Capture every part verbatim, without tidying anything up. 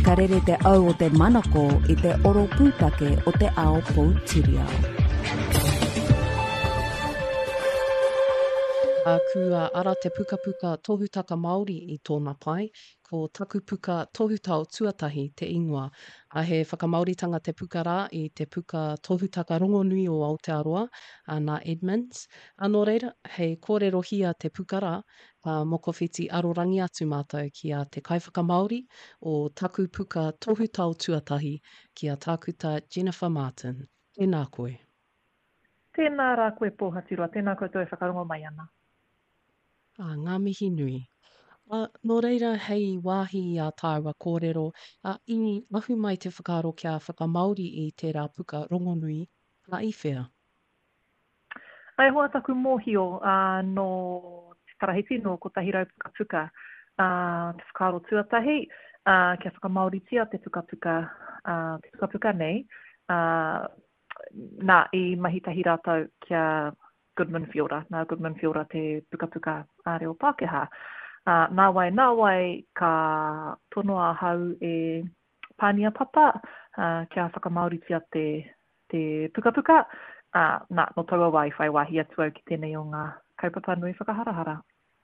Ka rere te au o te manako i te oro pūtake o te ao Poutireo. A kua ara te puka puka tohutaka Māori i tōna pai, ko taku puka tohutau tuatahi te ingoa. A he whakamauritanga te puka rā i te puka tohutaka rongonui o Aotearoa, a nā Edmonds. Anō reira, hei kōrero hia te puka rā, ka mokowhiti arorangi atu mātou ki a te kaiwhaka Māori o taku puka tohutau tuatahi ki a tākuta Jennifer Martin. Tēnā koe. Tēnā rā koe pōhatiroa, tēnā koe toi whakarongo mai ana. Ah, ngā mihi nui. Uh, nō reira, hei wāhi i a tāua kōrero, uh, i ahu mai te whakaaro kia whakamauri i tērā puka rongonui, ka i whea? Ai hoa taku mōhio uh, no te karahiti no ko tahirau puka puka. Uh, te whakaaro tuatahi, uh, kia whakamauritia te puka puka, uh, te puka puka nei, uh, nā i mahitahi rātau kia Goodman Fiora, nā Goodman Fiora te puka puka a reo Pākehā. Uh, nā wai, nā wai, ka tono a hau e pānia papa, uh, kia whakamauritia te, te puka puka, uh, nā, no taua wai, whai wahi atu au ki tēnei o ngā kaupapa nui whakaharahara.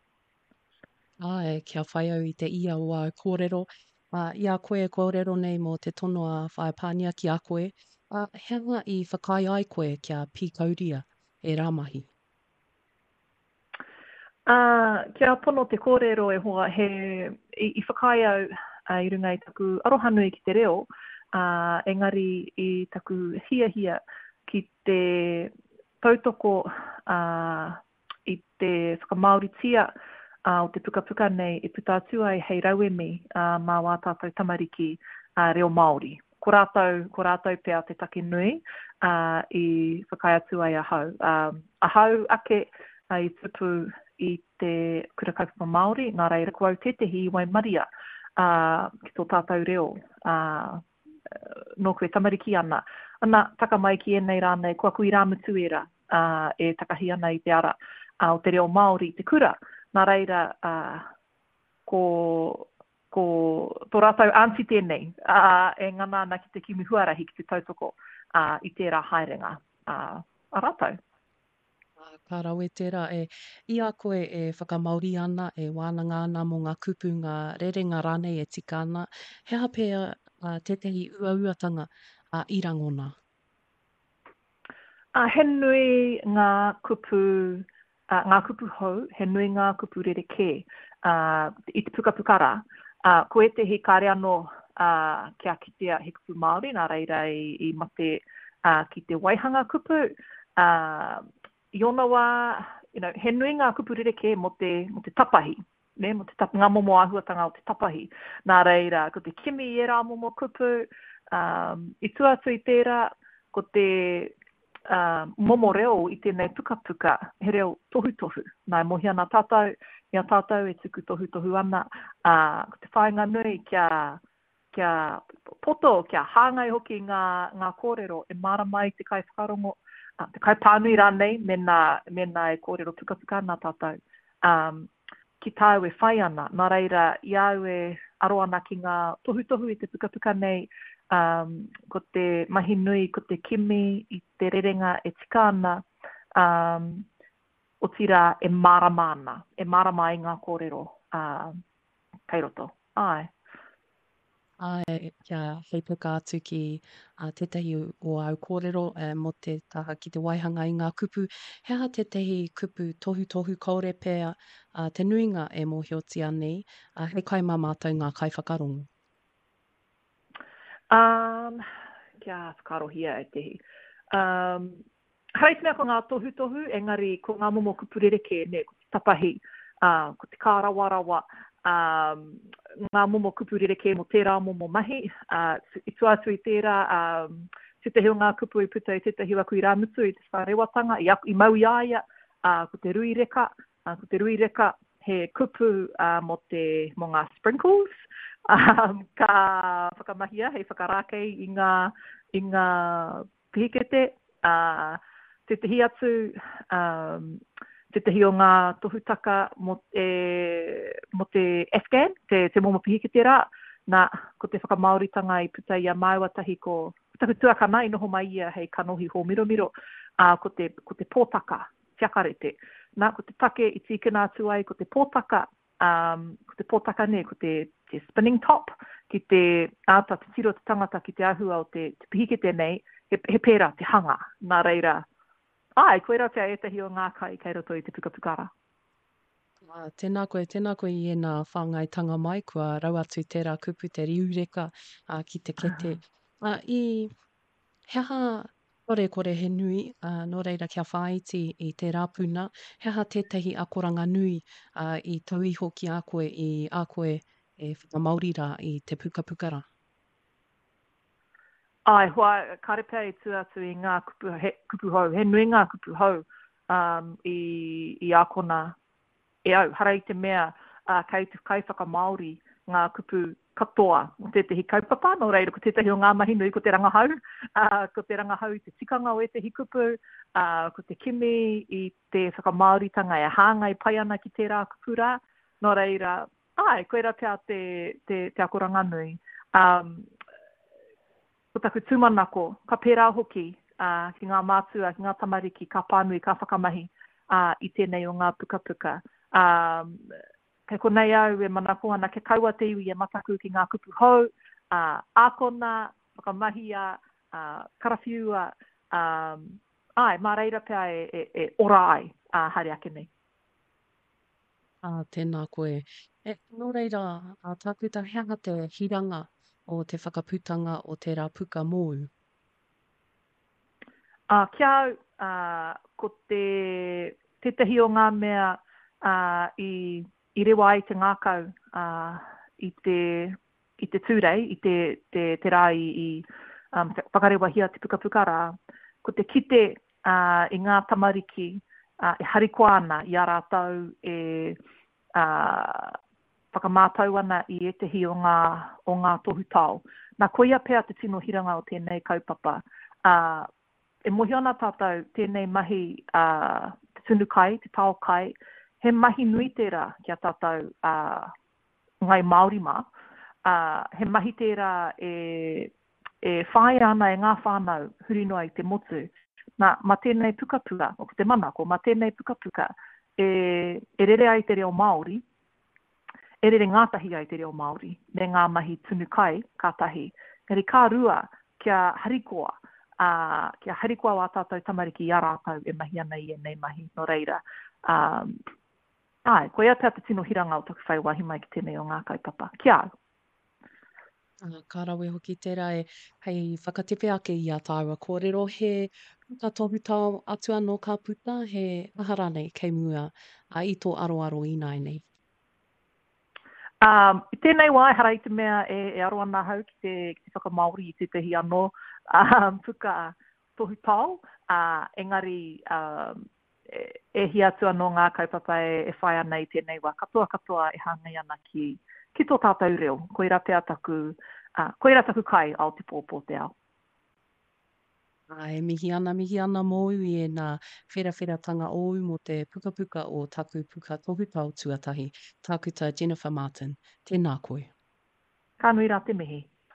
Ai, kia whai au i te ia o a kōrero. Uh, ia koe kōrero nei mo te tono a whai pānia ki a koe. Uh, Henga i whakai ai koe kia pīkauria e rāmahi. Uh, kia pono te kōrero e hoa he i, i whakai au uh, i runga i taku arohanui ki te reo, uh, engari i taku hia hia ki te tautoko uh, i te whakamauritia uh, o te puka puka nei e puta atu ai hei rauemi uh, mā wā tātou tamariki uh, reo Māori. Ko rātou, ko rātou pēr te take nui uh, i whakai atu ai ahau. Um, ahau ake uh, i tupu i te kura kaupapa Māori, nā reira kua au tetehi i Waimaria uh, ki tō tātou reo, uh, no koe tamariki ana. Ana, taka mai ki enei rānei, kua kui rāmutu era uh, e takahi ana i te ara uh, o te reo Māori, te kura. Nā reira, uh, ko, ko tō rātou anti tēnei, uh, e ngana ana ki te kimuhuarahi ki te tautoko uh, i tērā haerenga uh, a rātou. Ka rau e tērā e ia koe e whakamauri ana, e wānanga ana mo ngā kupu, ngā rerenga rānei e tika ana. Hea pēr uh, tetehi uauatanga uh, i rangona? Uh, he nui ngā kupu, uh, ngā kupu hou, he nui ngā kupu rereke uh, i te puka pukara. Uh, ko e te he kāre anō uh, kia kitea he kupu Māori, nā reira i, i mate uh, ki te waihanga kupu. Uh, Iona wā, you know, he nui ngā kupu rereke mo te, mo te tapahi, ne? Mo te tap, ngā momo āhuatanga o te tapahi. Nā reira, ko te kimi i e rā momo kupu, um, i tuatu i tērā, ko te uh, momo reo i tēnei puka puka, he reo tohu tohu. Nā mohi ana tātou, ia tātou e tuku tohu tohu ana, uh, ko te whainga nui kia, kia poto, kia hāngai hoki ngā, ngā kōrero, e mara mai te kai whakarongo, Uh, te kai pānui rānei, mena, mena e kōrero puka puka nā tātou. Um, ki tāu e whai ana, nā reira, i au e aro ana ki ngā tohu tohu i te puka puka nei, um, ko te mahi nui, ko te kimi, i te rerenga e tika ana, um, o tira e marama ana, e marama i ngā kōrero, uh, kei roto. Ai. Ai, kia hei puka atu ki uh, tētahi o au kōrero uh, mo te taha ki te waihanga i ngā kupu. Hea tētahi kupu tohu tohu kaore pēr uh, te nuinga e mōhioti anei, uh, hei kai mā mātou ngā kai whakarongo? Um, kia whakarohia e tehi. Um, Harai mea ko ngā tohu tohu, engari ko ngā momo kupu rereke, ne, ko te tapahi, uh, ko te kārawarawa, Um, ngā momo kupu rereke mo tērā momo mahi, uh, i tuatu i tērā, um, tētahi o ngā kupu i puta i tētahi wa kui rāmutu i te whārewatanga, i, i mau i aia, uh, ko te rui reka, uh, ko te rui reka, he kupu uh, mo, te, mo ngā sprinkles, um, ka whakamahia, hei whakarākei i ngā, i ngā pihikete, uh, tētahi atu, um, tētahi o ngā tohutaka mo, e, mo te Afghan, te, te momo pihiketera, Nā, ko te whakamauritanga i puta ia maiwatahi ko, taku tuakana i noho mai ia hei kanohi ho miro miro, uh, ko, te, ko te pōtaka, tiakarete. Nā, ko te take i tīkina atu ai, ko te pōtaka, um, ko te pōtaka ne, ko te, te spinning top, ki te āta, te tiro te tangata ki te ahua o te, te pihikete nei, he, he pēra te hanga, nā reira. Ai, koe rā pia etahi o ngā kai kei roto i te pukapukara. Uh, tēnā koe, tēnā koe i ena whāngaitanga mai, kua rau atu tērā kupu, te riureka uh, ki te kete. Uh, I heha kore kore he nui, uh, nō reira kia whāiti i te rāpuna, heha tētahi akoranga nui uh, i tauiho ki a koe i a koe e whakamaurira i te pukapukara. Ai, hoa, karepea i tu atu i ngā kupu, he, kupu hau, he nui ngā kupu hau um, i, i ākona e au, hara i te mea uh, kei te kai whakamauri ngā kupu katoa, o tētahi kaupapa, no reira, ko tētahi o ngā mahi nui, ko te rangahau, uh, ko te rangahau i te tikanga o e te hikupu, uh, ko te kimi i te whakamauritanga e hāngai pai ana ki tērā kupura, no reira, ai, koe rā pia te, te, te akoranga nui. Um, ko taku tūmanako, ka pērā hoki, uh, ki ngā mātua, ki ngā tamariki, ka pānui, ka whakamahi uh, i tēnei o ngā puka puka. Um, kei ko nei au e manako ana ke kaua te iwi e mataku ki ngā kupu hou, uh, ākona, whakamahia, uh, karawhiua, um, ai, mā reira pia e, e, e ora ai, uh, haere ake nei. Ah, tēnā koe. E, nō reira, a tākuta heanga te hiranga o te whakaputanga o tērā puka mōu. Uh, kia au, uh, ko te tētahi o ngā mea uh, i, i rewa ai te ngākau uh, i, te, i te tūrei, i te, te, te rā i, i um, whakarewa hia te pukapukara, ko te kite uh, i ngā tamariki uh, e harikoa ana i a rātau e uh, whakamātau ana i etehi o ngā, o ngā tohu tau. Nā koia pēr te tino hiranga o tēnei kaupapa. Uh, e mohi ana tātou tēnei mahi uh, te tunu kai, te tau kai, he mahi nui tērā kia tātou uh, ngai Māori mā. Uh, he mahi tērā e, e whae ana e ngā whānau huri noa i te motu. Nā, ma tēnei pukapuka, o te manako, ma tēnei pukapuka, e, e rere ai te reo Māori, e rere ngātahi ai te reo Māori, me ngā mahi tunu kai, kātahi. Ngari kā rua kia harikoa, uh, kia harikoa wā tātou tamariki i a rātau e mahi ana i e nei mahi no reira. Um, ai, koe atea te tino hiranga o taku whai wahi mai ki tēnei o ngā kaupapa. Kia au. Uh, ka rawe hoki tērā e hei whakatepe ake i a tāua kōrero he puka tohu tau atu anō ka puta he ahara nei kei mua a i tō aroaro i nai nei. Um, I tēnei wā, hara i te mea e, e aro ana hau ki te, ki te whakamauri i te tehi anō um, puka tohu tau, uh, engari um, e, e hi atu anō ngā kaupapa e, e whai ana i tēnei wā. Katoa katoa e hāngai ana ki, ki tō tātou reo. Koira pēr taku, uh, koira taku kai ao te pōpō te ao. Ai, mihi ana, mihi ana mōu i e nā whera-wheratanga o mo te puka puka o taku puka tohu tau tuatahi. Tākuta Jennifer Martin. Tēnā koe. Ka nui rā te mihi.